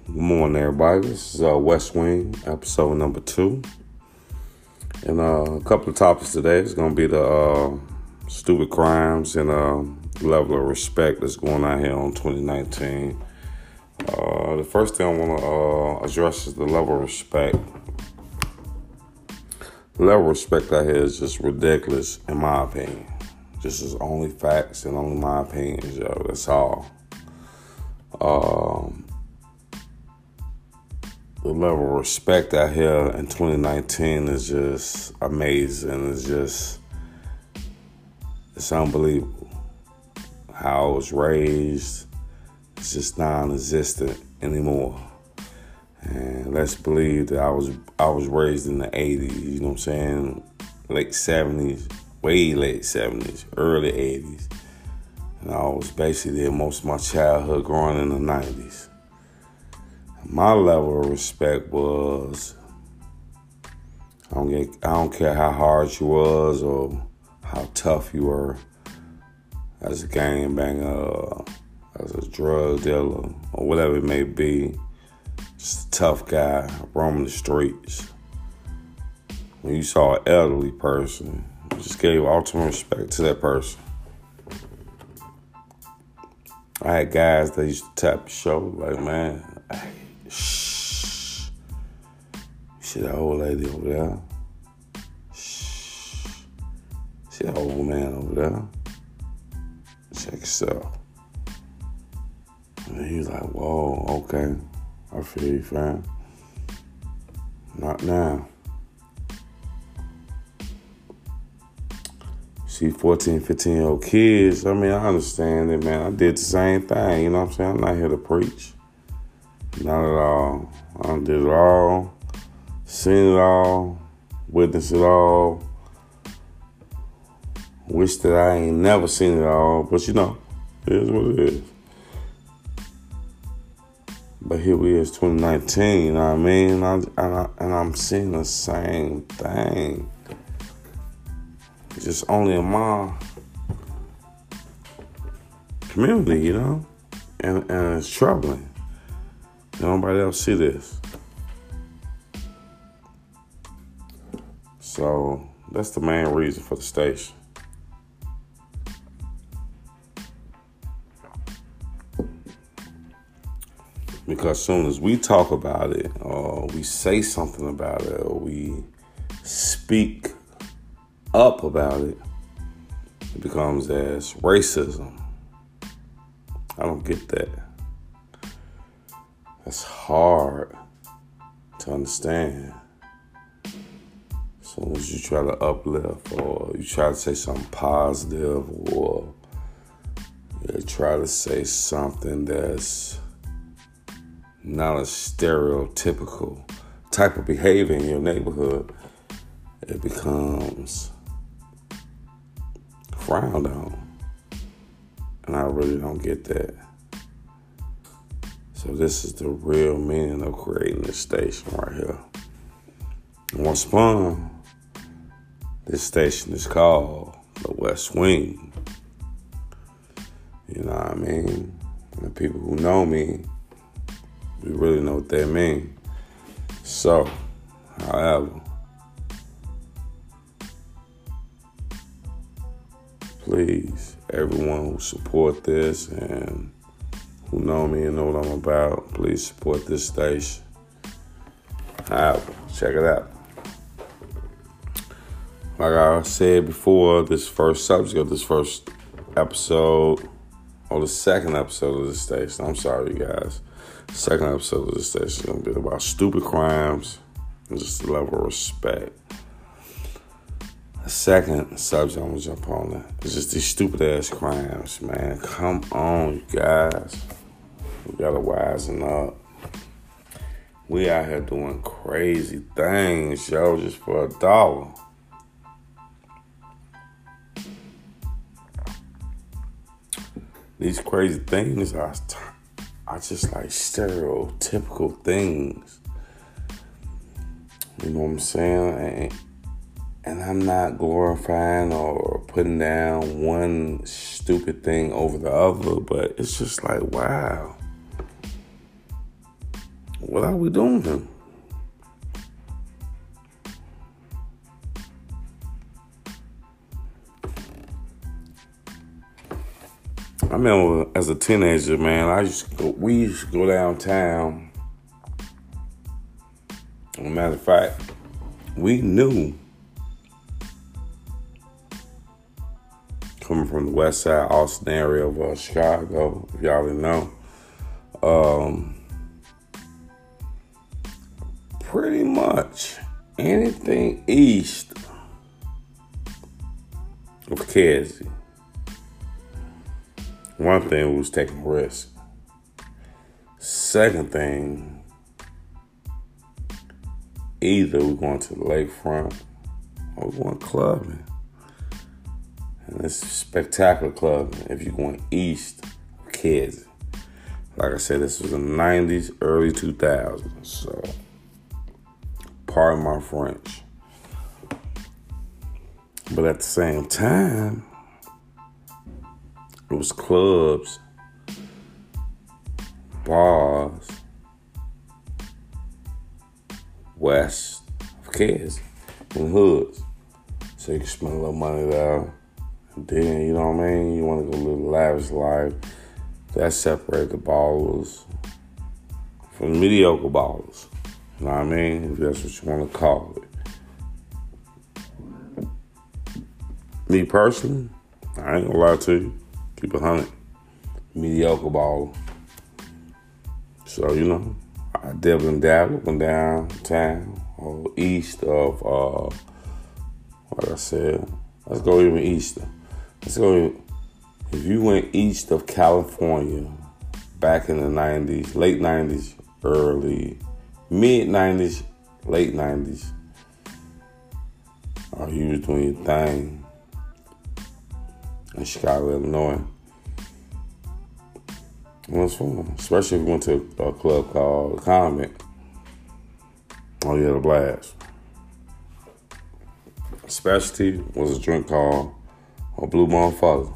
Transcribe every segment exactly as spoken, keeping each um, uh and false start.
Good morning, everybody. This is uh, West Wing, episode number two. And uh, a couple of topics today is going to be the uh, stupid crimes and uh, level of respect that's going on here on twenty nineteen. Uh, the first thing I want to uh, address is the level of respect. The level of respect out here is just ridiculous, in my opinion. This is only facts and only my opinions, yo. That's all. Um... The level of respect out here in twenty nineteen is just amazing. It's just, it's unbelievable. How I was raised, it's just non-existent anymore. And let's believe that I was I was raised in the eighties, you know what I'm saying? Late seventies, way late seventies, early eighties. And I was basically there most of my childhood growing in the nineties. My level of respect was, I don't get, I don't care how hard you was or how tough you were as a gangbanger, as a drug dealer, or whatever it may be. Just a tough guy roaming the streets. When you saw an elderly person, you just gave ultimate respect to that person. I had guys that used to tap the shoulder like, man, hey, shh. You see that old lady over there? Shh. See that old man over there? Check yourself. And he was like, whoa, okay. I feel you, fam. Not now. See, fourteen, fifteen-year-old kids, I mean, I understand it, man. I did the same thing, you know what I'm saying? I'm not here to preach. Not at all. I done did it all, seen it all, witnessed it all. Wish that I ain't never seen it all, but you know, it is what it is. But here we is, twenty nineteen, you know what I mean? And, I, and, I, and I'm seeing the same thing. It's just only in my community, you know? And, and it's troubling. Nobody else see this. So that's the main reason for the station. Because as soon as we talk about it, or we say something about it, or we speak up about it, it becomes as racism. I don't get that. That's hard to understand. As soon as you try to uplift or you try to say something positive or you try to say something that's not a stereotypical type of behavior in your neighborhood, it becomes frowned on. And I really don't get that. So this is the real meaning of creating this station right here. And once upon, this station is called the West Wing. You know what I mean? And the people who know me, we really know what they mean. So, however, please, everyone who support this and who know me and know what I'm about, please support this station. However, check it out. Like I said before, this first subject of this first episode, or the second episode of this station, I'm sorry, you guys. Second episode of this station is going to be about stupid crimes and just the level of respect. The second subject I'm going to jump on that is just these stupid ass crimes, man. Come on, you guys. We got to wisen up. We out here doing crazy things, yo, just for a dollar. These crazy things are, are just like stereotypical things. You know what I'm saying? And, and I'm not glorifying or putting down one stupid thing over the other, but it's just like, wow. What are we doing here? I remember as a teenager, man, I used to go, we used to go downtown. As a matter of fact, we knew, coming from the west side, Austin area of uh, Chicago, if y'all didn't know, um, pretty much anything east of Kedzie. One thing, we was taking risks. Second thing, either we're going to the lakefront or we're going clubbing. And it's spectacular clubbing if you're going east of Kedzie. Like I said, this was in the nineties, early two thousands. So, pardon my French. But at the same time, it was clubs, bars, west of Kedzie, in hoods. So you can spend a little money there. And then, you know what I mean? You want to go live a lavish life. That separated the ballers from the mediocre ballers. You know what I mean? If that's what you want to call it. Me personally, I ain't gonna lie to you. Keep it one hundred. Mediocre baller. So, you know, I dabbled and dabbled, went downtown or east of, uh, like I said, let's go even easter. Let's go, if you went east of California back in the nineties, late nineties, early, mid nineties, late nineties, or you was doing your thing in Chicago, Illinois. It was fun, especially if you went to a club called The Convent. Oh, you had a blast. Specialty was a drink called a Blue Motherfucker.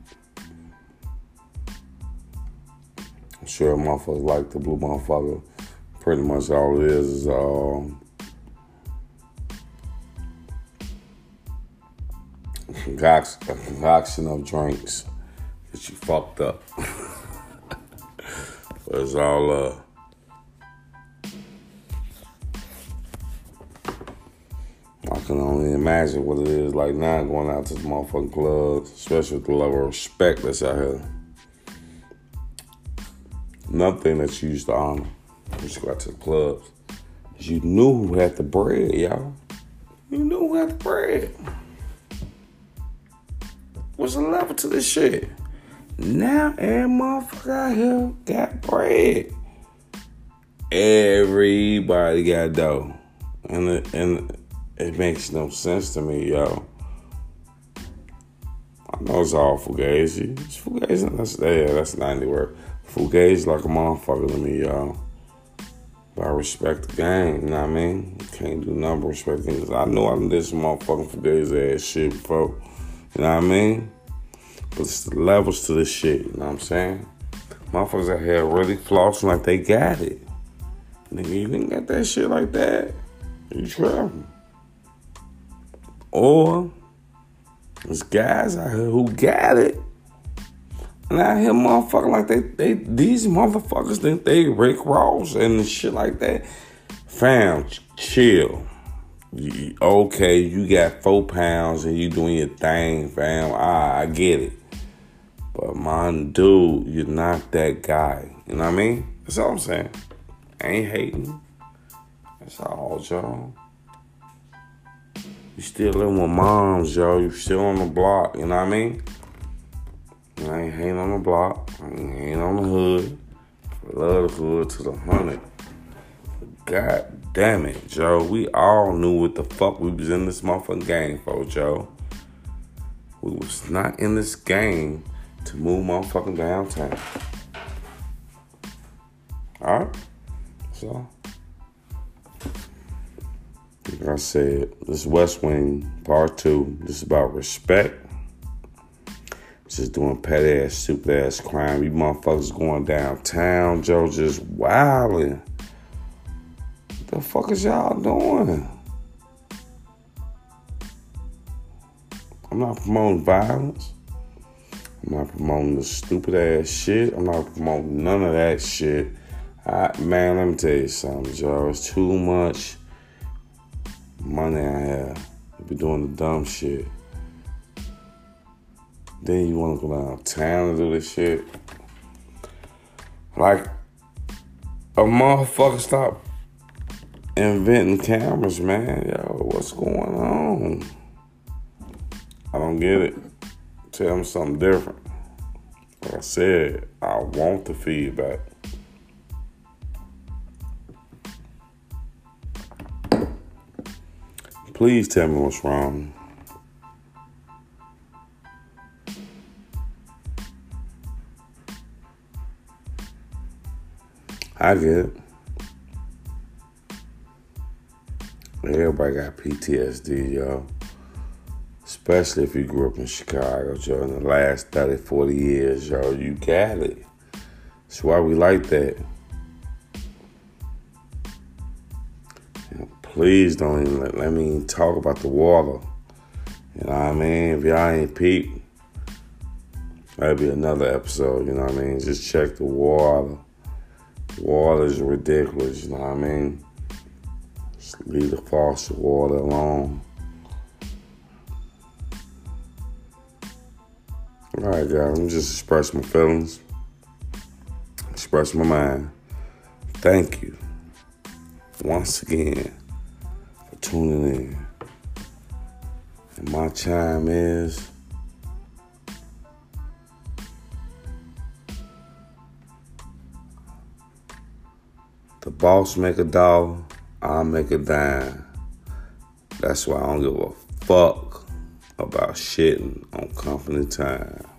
I'm sure motherfuckers like the Blue Motherfucker. Pretty much all it is is um, a concoction, a concoction of drinks that you fucked up. But it's all uh I can only imagine what it is like now going out to the motherfucking clubs, especially with the level of respect that's out here. Another thing that you used to honor when you go out to the clubs is you knew who had the bread, y'all. You knew who had the bread. What's the level to this shit? Now every motherfucker out here got bread. Everybody got dough. And it, and it makes no sense to me, yo. I know it's all fugazi. It's fugazi. That's, yeah, that's ninety word. Fugazi like a motherfucker to me, y'all. But I respect the game, you know what I mean? You can't do nothing but respect things. I know I done did some motherfucking fugazi ass shit before. You know what I mean? But it's the levels to this shit, you know what I'm saying? Motherfuckers out here really flossing like they got it. Nigga, you didn't get that shit like that. You trapping. Or there's guys out here who got it. And out here motherfucking like they, they these motherfuckers think they Rick Ross and shit like that. Fam, chill. You, okay, you got four pounds and you doing your thing, fam. Ah, I get it. But my dude, you're not that guy. You know what I mean? That's all I'm saying. I ain't hating. That's all, y'all. You still living with moms, yo. You still on the block, you know what I mean? I ain't hating on the block. I ain't hating on the hood. I love the hood to the hundred. God damn it, Joe. We all knew what the fuck we was in this motherfucking game for, Joe. We was not in this game to move motherfucking downtown. Alright? So, like I said, this is West Wing Part two. This is about respect. Just doing petty ass, stupid ass crime. You motherfuckers going downtown, Joe, just wilding. The fuck is y'all doing? I'm not promoting violence. I'm not promoting the stupid ass shit. I'm not promoting none of that shit. I, man, let me tell you something, y'all. It's too much money I have to be doing the dumb shit. Then you want to go downtown to do this shit. Like, a motherfucker stop inventing cameras, man. Yo, what's going on? I don't get it. Tell me something different. Like I said, I want the feedback. Please tell me what's wrong. I get it. Everybody got P T S D, y'all. Especially if you grew up in Chicago, yo. In the last thirty, forty years, yo, you got it. That's why we like that. And please don't even let, let me even talk about the water. You know what I mean? If y'all ain't peep, that'll be another episode, you know what I mean? Just check the water. Water is ridiculous, you know what I mean? Just leave the faucet water alone. All right, guys, I'm just expressing my feelings, express my mind. Thank you once again for tuning in. And my chime is the boss make a dollar, I make a dime. That's why I don't give a fuck about shitting on company time.